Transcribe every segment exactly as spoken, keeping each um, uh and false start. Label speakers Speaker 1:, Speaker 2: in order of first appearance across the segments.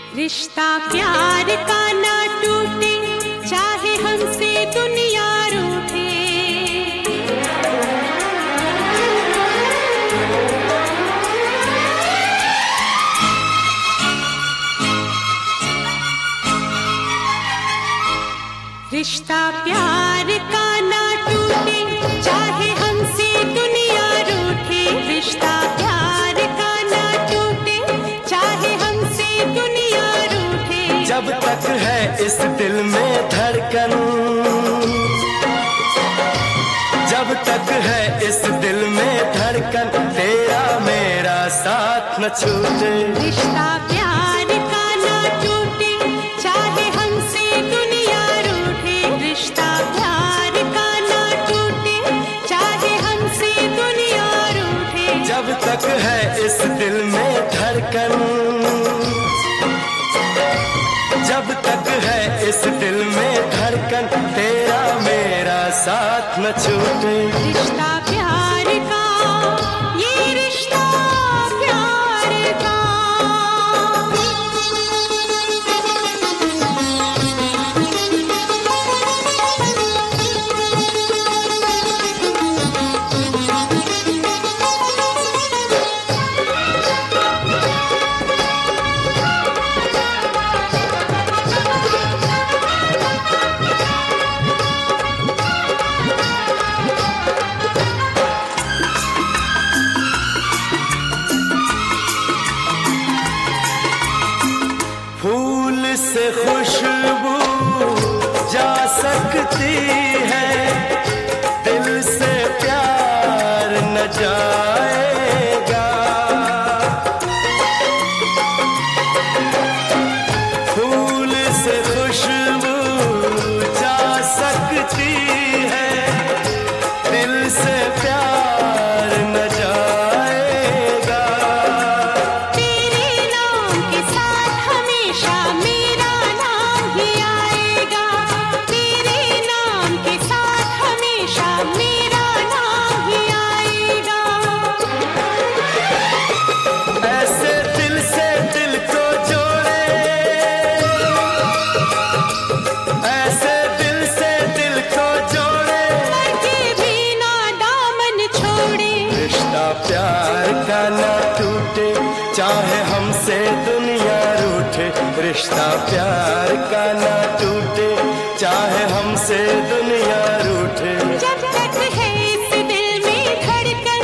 Speaker 1: रिश्ता प्यार का ना टूटे, चाहे हमसे दुनिया रूठे। रिश्ता प्यार का ना टूटे, चाहे हमसे दुनिया रूठे। रिश्ता प्यार का ना टूटे, चाहे हमसे दुनिया रूठे।
Speaker 2: जब तक है इस दिल में धड़कन, जब तक है इस दिल में धड़कन, तेरा मेरा साथ न छूटे।
Speaker 1: रिश्ता प्यार का ना टूटे, चाहे हमसे दुनिया रूठे। रिश्ता प्यार का ना टूटे, चाहे हमसे दुनिया रूठे।
Speaker 2: जब तक है इस दिल में धड़कन, जब तक है इस दिल में धड़कन, तेरा मेरा साथ न छूटे।
Speaker 1: रिश्ता प्यार का, ये रिश्ता प्यार का।
Speaker 2: फूल से खुशबू जा सकती है, दिल से प्यार न जाएगा। फूल से खुशबू जा सकती है, दिल से प्यार न जाएगा।
Speaker 1: तेरे नाम के साथ हमेशा मेरा नाम ही आएगा। तेरे नाम के साथ हमेशा मेरा नाम ही आएगा।
Speaker 2: ऐसे दिल से दिल को जोड़े, ऐसे दिल से दिल को जोड़े,
Speaker 1: लगे भी ना दामन छोड़े।
Speaker 2: रिश्ता प्यार का ना टूटे, चाहे हमसे दुनिया रूठे। रिश्ता प्यार का ना टूटे, चाहे हमसे दुनिया रूठे।
Speaker 1: जब तक है इस दिल में धड़कन,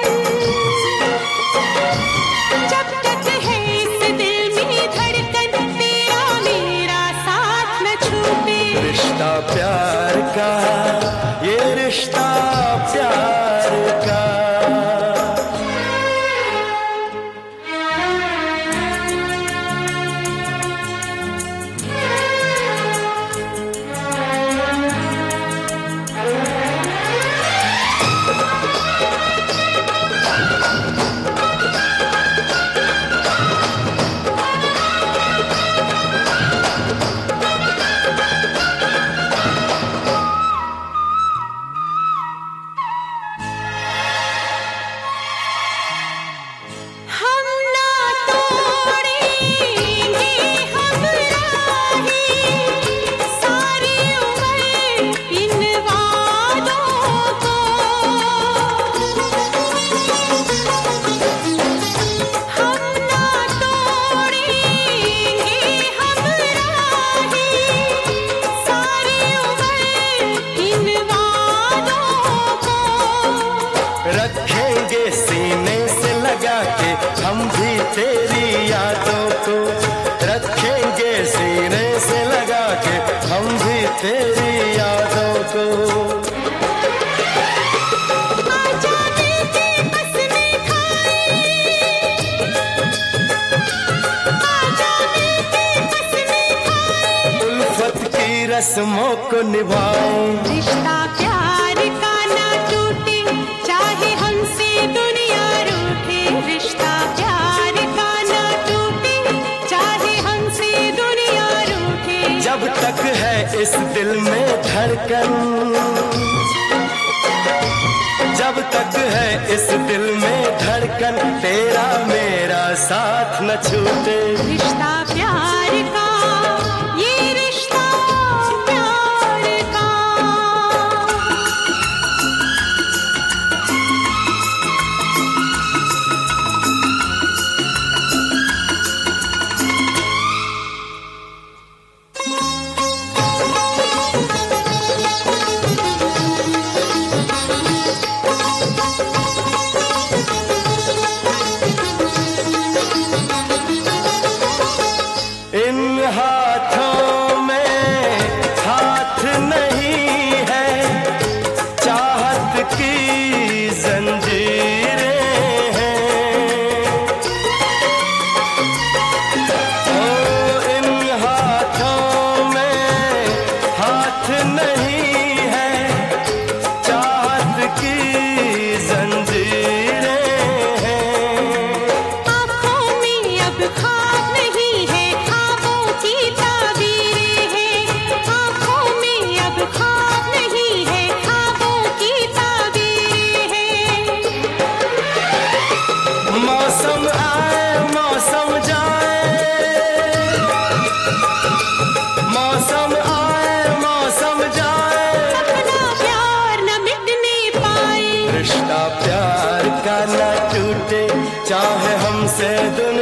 Speaker 1: जब तक है इस दिल में धड़कन, तेरा मेरा साथ न छूटे।
Speaker 2: रिश्ता प्यार का, ये रिश्ता प्यार का।
Speaker 1: हम ना तोड़ेंगे हम राहें, सारी उम्र इन वादों को। हम ना तोड़ेंगे हम राहें, सारी उम्र इन वादों को।
Speaker 2: रखेंगे सीने से लगा के हम भी तेरी यादों को। रखेंगे सीने से लगा के हम भी तेरी यादों को।
Speaker 1: आजा मिलके कसमें खाएं, आजा मिलके कसमें खाएं।
Speaker 2: उल्फत की रस्मों को निभाएं।
Speaker 1: रिश्ता प्यार का ना टूटे, चाहे हमसे दुनिया रूठे। रिश्ता प्यार का ना टूटे, चाहे हमसे दुनिया रूठे।
Speaker 2: जब तक है इस दिल में धड़कन, जब तक है इस दिल में धड़कन, तेरा मेरा साथ न छूटे।
Speaker 1: रिश्ता प्यार
Speaker 2: मौसम आए मौसम जाए, मौसम आए मौसम जाए,
Speaker 1: अपना प्यार न मिटने पाए।
Speaker 2: रिश्ता प्यार का न टूटे, चाहे हमसे दुनिया